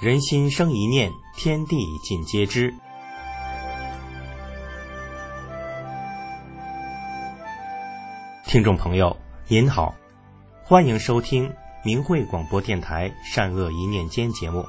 人心生一念，天地尽皆知。听众朋友您好，欢迎收听明慧广播电台善恶一念间节目。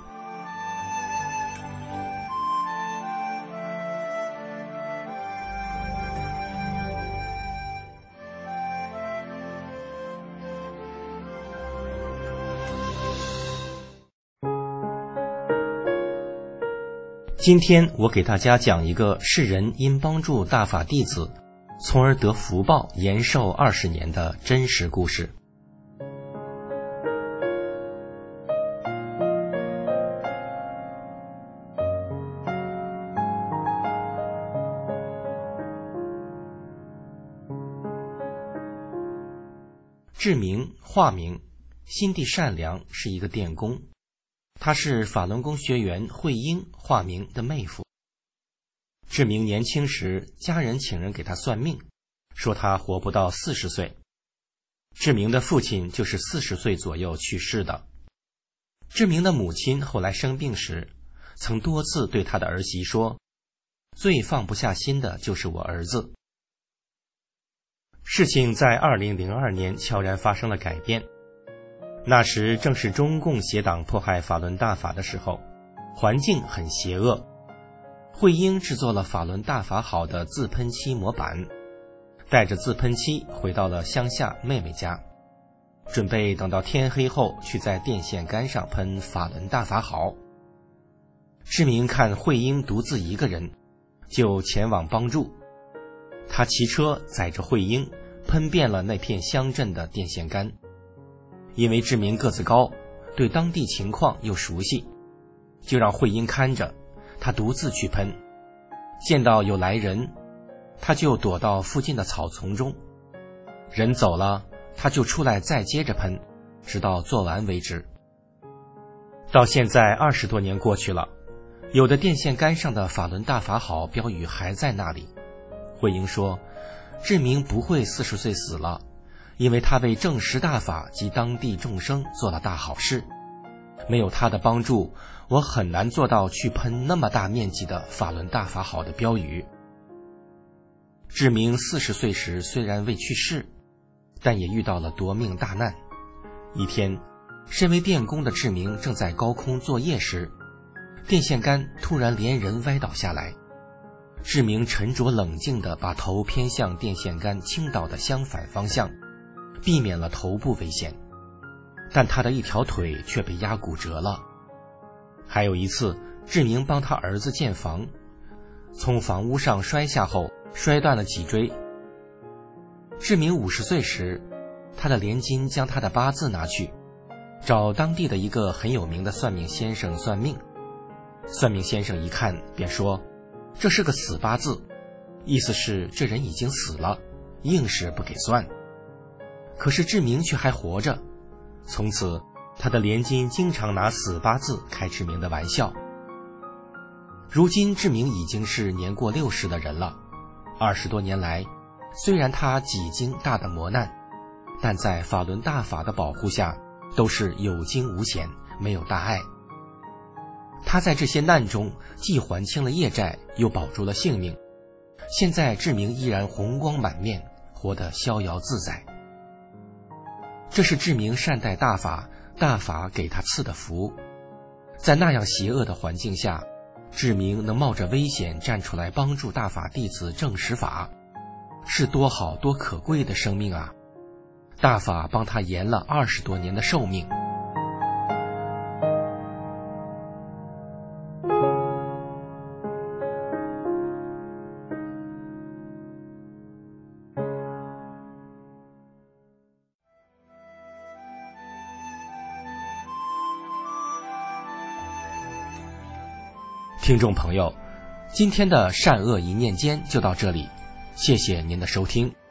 今天我给大家讲一个世人因帮助大法弟子，从而得福报延寿20年的真实故事。志明，化名，心地善良，是一个电工。她是法轮功学员慧英化名的妹夫。志明年轻时，家人请人给他算命，说他活不到40岁。志明的父亲就是40岁左右去世的。志明的母亲后来生病时，曾多次对他的儿媳说，最放不下心的就是我儿子。事情在2002年悄然发生了改变。那时正是中共邪党迫害法轮大法的时候，环境很邪恶。慧英制作了法轮大法好的自喷漆模板，带着自喷漆回到了乡下妹妹家，准备等到天黑后去在电线杆上喷法轮大法好。志明看慧英独自一个人，就前往帮助。他骑车载着慧英喷遍了那片乡镇的电线杆。因为志明个子高，对当地情况又熟悉，就让慧英看着，他独自去喷。见到有来人，他就躲到附近的草丛中，人走了，他就出来再接着喷，直到做完为止。到现在20多年过去了，有的电线杆上的法轮大法好标语还在那里。慧英说，志明不会40岁死了，因为他为证实大法及当地众生做了大好事，没有他的帮助，我很难做到去喷那么大面积的法轮大法好的标语。志明40岁时虽然未去世，但也遇到了夺命大难。一天，身为电工的志明正在高空作业时，电线杆突然连人歪倒下来。志明沉着冷静地把头偏向电线杆倾倒的相反方向，避免了头部危险，但他的一条腿却被压骨折了。还有一次，志明帮他儿子建房，从房屋上摔下后摔断了脊椎。志明50岁时，他的连襟将他的八字拿去找当地的一个很有名的算命先生算命。算命先生一看便说，这是个死八字，意思是这人已经死了，硬是不给算。可是志明却还活着，从此他的连襟经常拿死八字开志明的玩笑。如今志明已经是年过60的人了，20多年来，虽然他几经大的磨难，但在法轮大法的保护下，都是有惊无险，没有大碍。他在这些难中既还清了业债，又保住了性命。现在志明依然红光满面，活得逍遥自在。这是志明善待大法，大法给他赐的福。在那样邪恶的环境下，志明能冒着危险站出来帮助大法弟子证实法，是多好多可贵的生命啊！大法帮他延了20多年的寿命。听众朋友，今天的善恶一念间就到这里，谢谢您的收听。